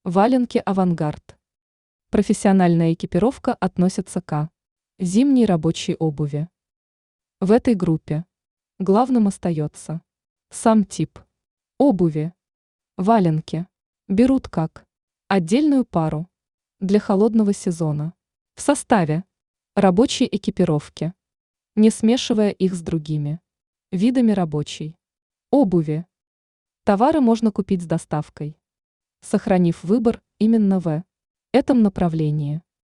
Валенки «Авангард». Профессиональная экипировка относится к зимней рабочей обуви. В этой группе главным остается сам тип обуви. Валенки берут как отдельную пару для холодного сезона в составе рабочей экипировки, не смешивая их с другими видами рабочей обуви. Товары можно купить с доставкой, сохранив выбор именно в этом направлении.